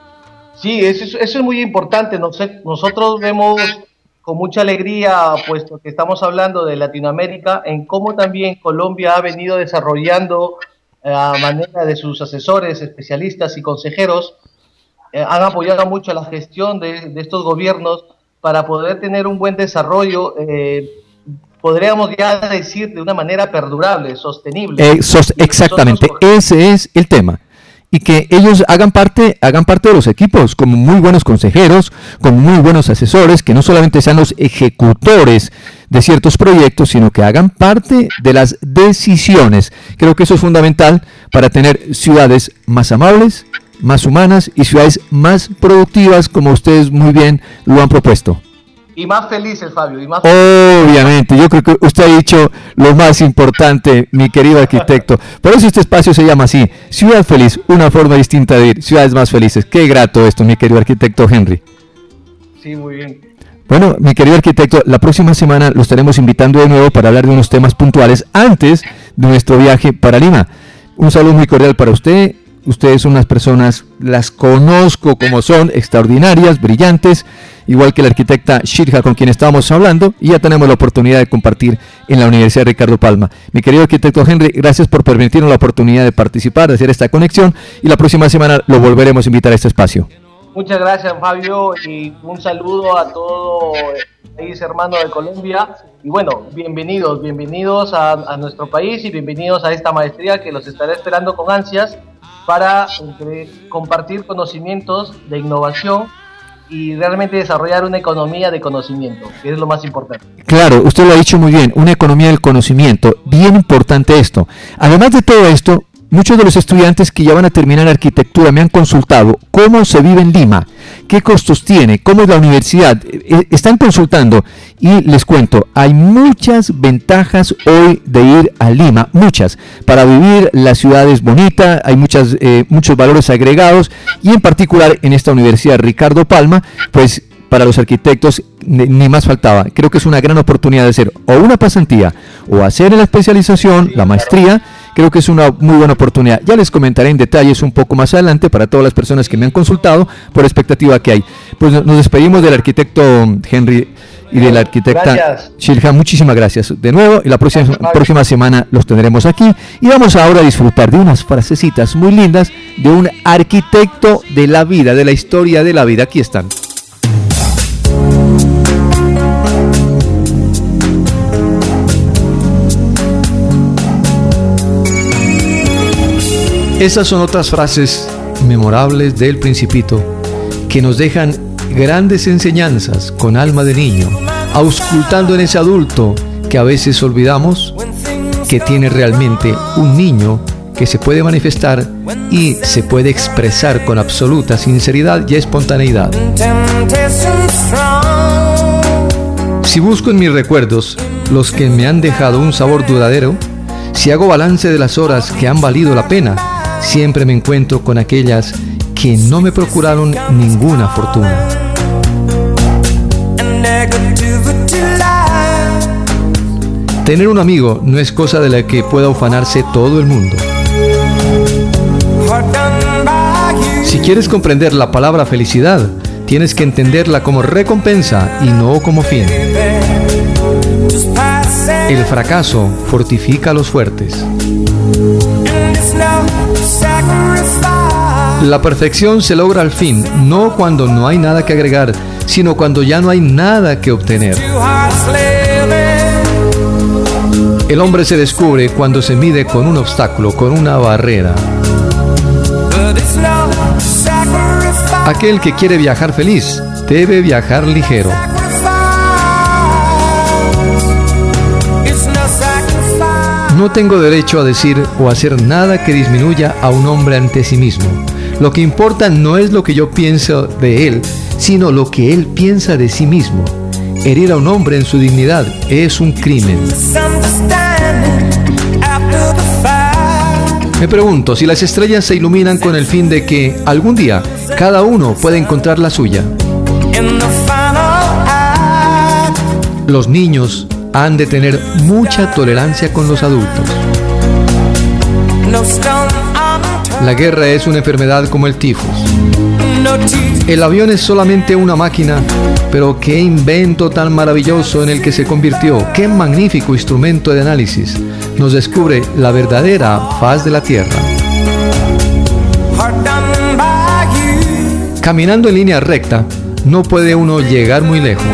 Sí, eso es, eso es muy importante. Nos, nosotros vemos con mucha alegría, puesto que estamos hablando de Latinoamérica, en cómo también Colombia ha venido desarrollando a manera de sus asesores, especialistas y consejeros, eh, han apoyado mucho la gestión de, de estos gobiernos para poder tener un buen desarrollo, eh, podríamos ya decir de una manera perdurable, sostenible. Eh, sos, exactamente, nosotros... ese es el tema. Y que ellos hagan parte, hagan parte de los equipos, como muy buenos consejeros, con muy buenos asesores, que no solamente sean los ejecutores de ciertos proyectos, sino que hagan parte de las decisiones. Creo que eso es fundamental para tener ciudades más amables, más humanas y ciudades más productivas, como ustedes muy bien lo han propuesto. Y más felices, Fabio. Y más Obviamente, yo creo que usted ha dicho lo más importante, mi querido arquitecto. Por eso este espacio se llama así, Ciudad Feliz, una forma distinta de vivir, ciudades más felices. Qué grato esto, mi querido arquitecto Henry. Sí, muy bien. Bueno, mi querido arquitecto, la próxima semana lo estaremos invitando de nuevo para hablar de unos temas puntuales antes de nuestro viaje para Lima. Un saludo muy cordial para usted. Ustedes son unas personas, las conozco como son, extraordinarias, brillantes, igual que la arquitecta Shirja con quien estábamos hablando, y ya tenemos la oportunidad de compartir en la Universidad Ricardo Palma. Mi querido arquitecto Henry, gracias por permitirnos la oportunidad de participar, de hacer esta conexión, y la próxima semana lo volveremos a invitar a este espacio. Muchas gracias, Fabio, y un saludo a todo el país hermano de Colombia, Y bueno, bienvenidos, bienvenidos a, a nuestro país y bienvenidos a esta maestría que los estará esperando con ansias para entre, compartir conocimientos de innovación y realmente desarrollar una economía de conocimiento, que es lo más importante. Claro, usted lo ha dicho muy bien, una economía del conocimiento, bien importante esto. Además de todo esto, muchos de los estudiantes que ya van a terminar arquitectura me han consultado cómo se vive en Lima, qué costos tiene, cómo es la universidad. Están consultando y les cuento, hay muchas ventajas hoy de ir a Lima, muchas. Para vivir la ciudad es bonita, hay muchas, eh, muchos valores agregados y en particular en esta universidad Ricardo Palma, pues para los arquitectos ni más faltaba. Creo que es una gran oportunidad de hacer o una pasantía o hacer la especialización, la maestría. Creo que es una muy buena oportunidad. Ya les comentaré en detalles un poco más adelante para todas las personas que me han consultado por la expectativa que hay. Pues nos despedimos del arquitecto Henry y de la arquitecta Shilja. Muchísimas gracias de nuevo y la próxima, próxima semana los tendremos aquí. Y vamos ahora a disfrutar de unas frasecitas muy lindas de un arquitecto de la vida, de la historia de la vida. Aquí están. Esas son otras frases memorables del Principito que nos dejan grandes enseñanzas con alma de niño, auscultando en ese adulto que a veces olvidamos que tiene realmente un niño que se puede manifestar y se puede expresar con absoluta sinceridad y espontaneidad. Si busco en mis recuerdos los que me han dejado un sabor duradero, si hago balance de las horas que han valido la pena, siempre me encuentro con aquellas que no me procuraron ninguna fortuna. Tener un amigo no es cosa de la que pueda ufanarse todo el mundo. Si quieres comprender la palabra felicidad, tienes que entenderla como recompensa y no como fin. El fracaso fortifica a los fuertes. La perfección se logra al fin, no cuando no hay nada que agregar, sino cuando ya no hay nada que obtener. El hombre se descubre cuando se mide con un obstáculo, con una barrera. Aquel que quiere viajar feliz, debe viajar ligero. No tengo derecho a decir o hacer nada que disminuya a un hombre ante sí mismo. Lo que importa no es lo que yo pienso de él, sino lo que él piensa de sí mismo. Herir a un hombre en su dignidad es un crimen. Me pregunto si las estrellas se iluminan con el fin de que algún día cada uno pueda encontrar la suya. Los niños han de tener mucha tolerancia con los adultos. La guerra es una enfermedad como el tifus. El avión es solamente una máquina, pero qué invento tan maravilloso en el que se convirtió, qué magnífico instrumento de análisis. Nos descubre la verdadera faz de la Tierra. Caminando en línea recta, no puede uno llegar muy lejos.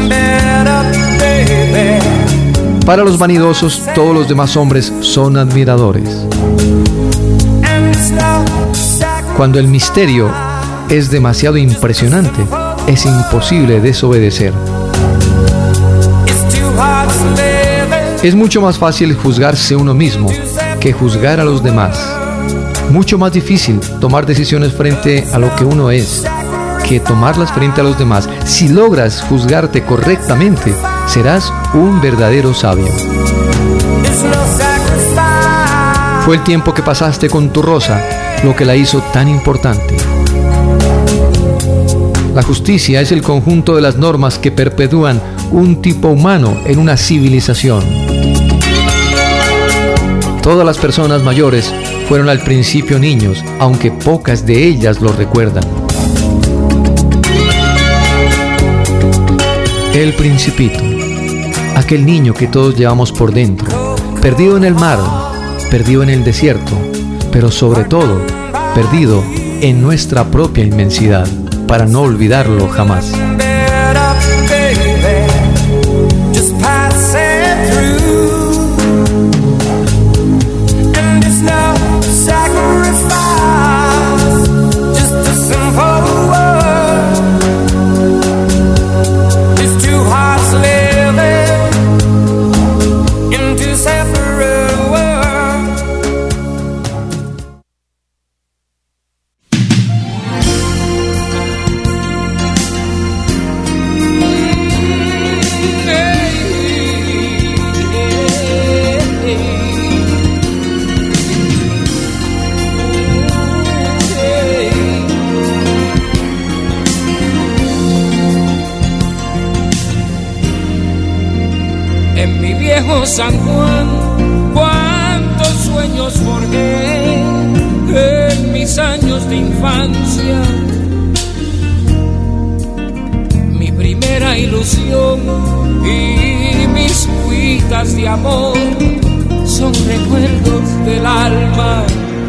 Para los vanidosos, todos los demás hombres son admiradores. Cuando el misterio es demasiado impresionante, es imposible desobedecer. Es mucho más fácil juzgarse uno mismo que juzgar a los demás. Mucho más difícil tomar decisiones frente a lo que uno es que tomarlas frente a los demás. Si logras juzgarte correctamente, serás un verdadero sabio. Fue el tiempo que pasaste con tu rosa lo que la hizo tan importante. La justicia es el conjunto de las normas que perpetúan un tipo humano en una civilización. Todas las personas mayores fueron al principio niños, aunque pocas de ellas lo recuerdan. El Principito, aquel niño que todos llevamos por dentro, perdido en el mar, perdido en el desierto, pero sobre todo, perdido en nuestra propia inmensidad, para no olvidarlo jamás. En mi viejo San Juan, cuántos sueños forjé en mis años de infancia. Mi primera ilusión y mis cuitas de amor son recuerdos del alma.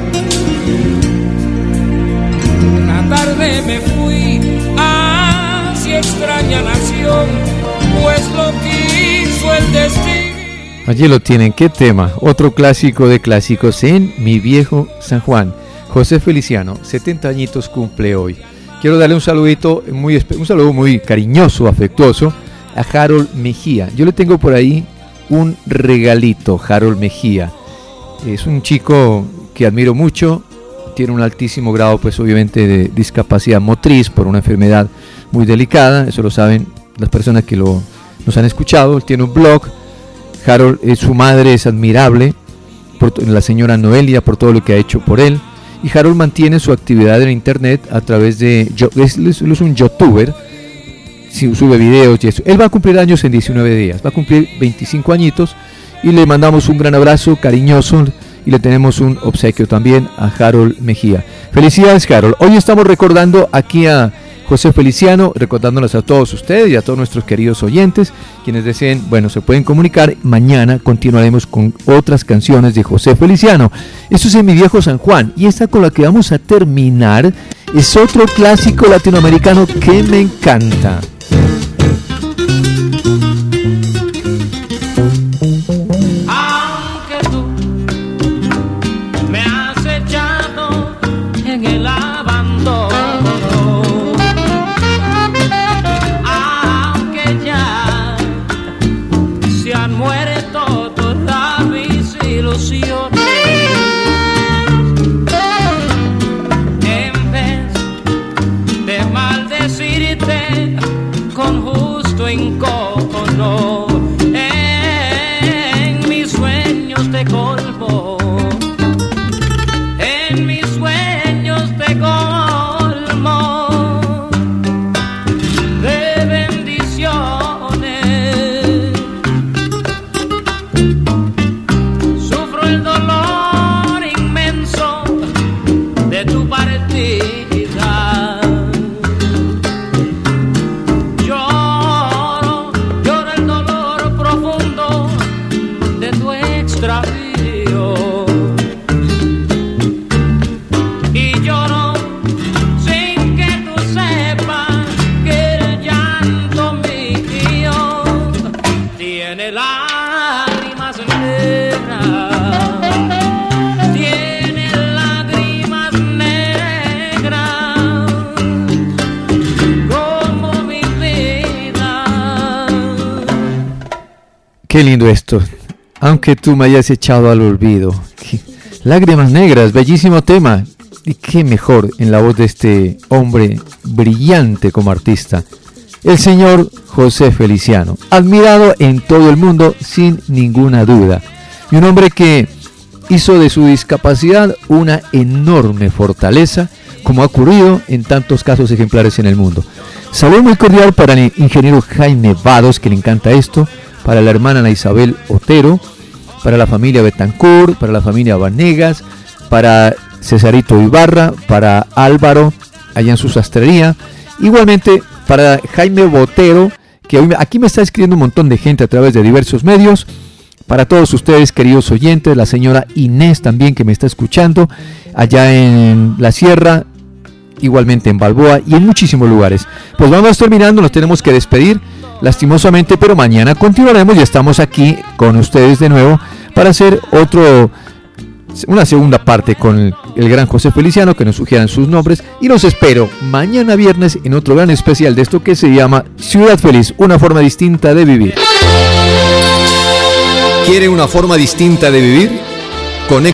Una tarde me fui hacia extraña nación, pues lo quiso el destino. Allí lo tienen, qué tema, otro clásico de clásicos en Mi Viejo San Juan. José Feliciano, setenta añitos cumple hoy. Quiero darle un saludito, muy, un saludo muy cariñoso, afectuoso a Harold Mejía. Yo le tengo por ahí un regalito, Harold Mejía. Es un chico que admiro mucho, tiene un altísimo grado, pues obviamente, de discapacidad motriz por una enfermedad muy delicada, eso lo saben las personas que lo, nos han escuchado. Él tiene un blog. Harold, eh, su madre es admirable, por, la señora Noelia, por todo lo que ha hecho por él. Y Harold mantiene su actividad en internet a través de, es, es un youtuber, sube videos y eso. Él va a cumplir años en diecinueve días, va a cumplir veinticinco añitos, y le mandamos un gran abrazo cariñoso y le tenemos un obsequio también a Harold Mejía. Felicidades, Harold. Hoy estamos recordando aquí a José Feliciano, recordándonos a todos ustedes y a todos nuestros queridos oyentes, quienes deseen, bueno, se pueden comunicar. Mañana continuaremos con otras canciones de José Feliciano. Esto es en Mi Viejo San Juan, y esta con la que vamos a terminar es otro clásico latinoamericano que me encanta. Encono, en mis sueños te colmo, en mis sueños te colmo de bendiciones. Sufro el dolor inmenso de tu partida. Qué lindo esto, aunque tú me hayas echado al olvido. Lágrimas negras, bellísimo tema. Y qué mejor en la voz de este hombre brillante como artista, el señor José Feliciano, admirado en todo el mundo sin ninguna duda. Y un hombre que hizo de su discapacidad una enorme fortaleza, como ha ocurrido en tantos casos ejemplares en el mundo. Saludo muy cordial para el ingeniero Jaime Vados, que le encanta esto, para la hermana Ana Isabel Otero, para la familia Betancourt, para la familia Vanegas, para Cesarito Ibarra, para Álvaro, allá en su sastrería, igualmente para Jaime Botero, que hoy, aquí me está escribiendo un montón de gente a través de diversos medios, para todos ustedes, queridos oyentes, la señora Inés también, que me está escuchando, allá en la Sierra, igualmente en Balboa y en muchísimos lugares. Pues vamos terminando, nos tenemos que despedir, lastimosamente, pero mañana continuaremos y estamos aquí con ustedes de nuevo para hacer otro, una segunda parte con el, el gran José Feliciano, que nos sugieran sus nombres, y los espero mañana viernes en otro gran especial de esto que se llama Ciudad Feliz, una forma distinta de vivir. ¿Quiere una forma distinta de vivir?